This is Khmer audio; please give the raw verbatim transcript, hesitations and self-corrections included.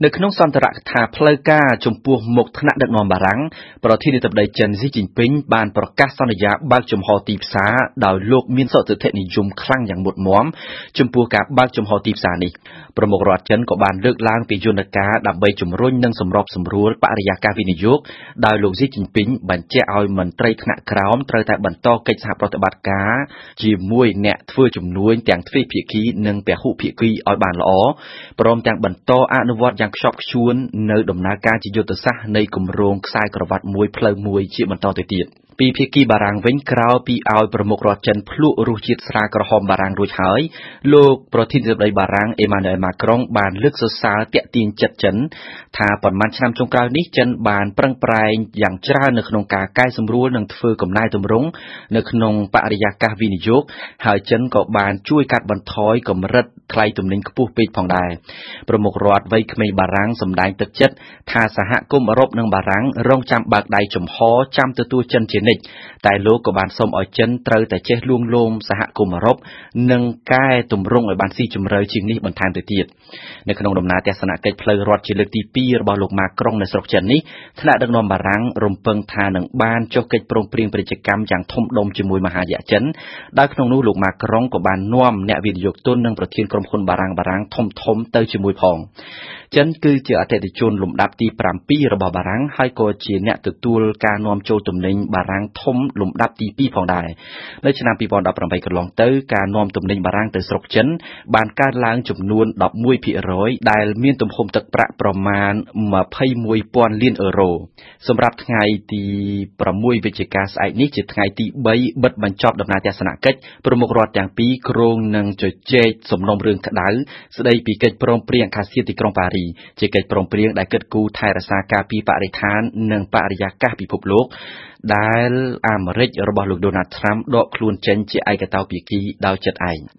នៅក្នុងសន្ទរកថាផ្លូវការចំពោះមុខថ្នាក់ដឹកនាំបារាំងប្រធានាធិបតីចិនស៊ីជីនពីងបានប្រកាសសន្យាបើកចំហទីផ្សារដោយលោកមានសន្តិនិយមខ្លាំងយ៉ាងមុតមមចំពោះការបើកចំហទីផ្សារនេះប្រមុខរដ្ឋចិនក៏បានលើកឡើងពីយន្តការដើម្បីជំរុញនិងសម្របសម្រួលបរិយាកាសវិនិយោគដោយលោកស៊ីជីនពីងបញ្ជាក់ឲ្យមន្ត្រីថ្នាក់ក្រោមត្រូវតែបន្តកិច្ចសហប្រតិបត្តិការជាមួយអ្នកធ្វើជំនួញទាំងទ្វេភាគីនិងពហុភាគីឲ្យបានល្អព្រមទាំងបន្តអនុវត្តយ៉ាងខ្ជាប់ខ្ជួននៅដំណើរការជាយុទ្ធសាស្ត្រនៃគម្រោងខ្សែក្រវ៉ាត់មួយផ្លូវមួយជាបន្តទៅទៀតពីភាគីបារាំងវិញក្រោយពីឲ្យប្រមុខរដ្ឋចិនភ្លក់រសជាតិស្រាក្រហមបារាំងរួចហើយលោកប្រធានាធិបតីបារាំងអេម៉ានូអែលម៉ាក្រុងបានលើកសរសើរទាក់ទាញចិត្តចិនថាប៉ុន្មានឆ្នាំចុងក្រោយនេះចិនបានប្រឹងប្រែងយ៉ាងច្រើននៅក្នុងការកែសម្រួលនិងធ្វើកំណែទម្រង់នៅក្នុងបរិយាកាសវិនិយោគហើយចិនក៏បានជួយកាត់បន្ថយកម្រិតថ្លៃទំនិញខ្ពស់ពេកផងដែរប្រមុខរដ្ឋវ័យក្មេងបារាំងសម្ដែងទឹកចិត្តថាសហគមន៍អឺរ៉ុបនិងបារាំងរងចាំបើកដៃចំហចាំទទួលចិនជានិច្ចតែលោកក៏បានសូមឲ្យចិនត្រូវតែចេះលួងលោមសហគមន៍អឺរ៉ុបនិងកែតម្រង់ឲ្យបានស៊ីជម្រៅជាងនេះបន្ថែមទៅទៀតនៅក្នុងដំណើរទស្សនកិច្ចផ្លូវរដ្ឋជាលើកទីពីររបស់លោកម៉ាក្រុងនៅស្រុកចិននេះថ្នាក់ដឹកនាំបារាំងរំពឹងថានឹងបានចុះកិច្ចព្រមព្រៀងពាណិជ្ជកម្មយ៉ាងធំដុំជាមួយមហាយៈចិនដោយក្នុងនោះលោកម៉ាក្រុងក៏បាននាំអ្នកវិនិយោគទុននិងប្រធានក្រុមហ៊ុនបារាំងបារាំងធំធំទៅជាមួយផងចិនគឺជាអតិថិជនលំដាប់ទីប្រាំពីររបស់បារាំងហើយក៏ជាអ្នកទទួលការនាំចូលទំនិញបារាំងធំលំដាប់ទីពីរផងដែរនៅឆ្នាំពីរពាន់ដប់ប្រាំបីកន្លងទៅការនាំទំនិញបារាំងទៅស្រុកចិនបានកើនឡើងចំនួនដប់មួយភាគរយដែលមានទំហំទឹកប្រាក់ប្រមាណម្ភៃមួយពាន់លានអឺរ៉ូសម្រាប់ថ្ងៃទីប្រាំមួយវិច្ឆិកាស្អែកនេះជាថ្ងៃទីបីបិទបញ្ចប់ដំណើរទស្សនកិច្ចប្រមុខរដ្ឋទាំងពីរគ្រោងនឹងជជែកសំណុំរឿងក្តៅស្ដីពីកិច្ចព្រមព្រៀងអាកាសធាតុទីក្រុងប៉ារីជាកិច្ចព្រមព្រៀងដែលគិតគូរថែរក្សាការពារបរិស្ថាននិងបរិយាកាសពិភពលោកដែលអាមេរិករបស់លោកដូណាល់ត្រាំដកខ្លួនចេញជាឯកតោភាគីដោយចិត្តឯង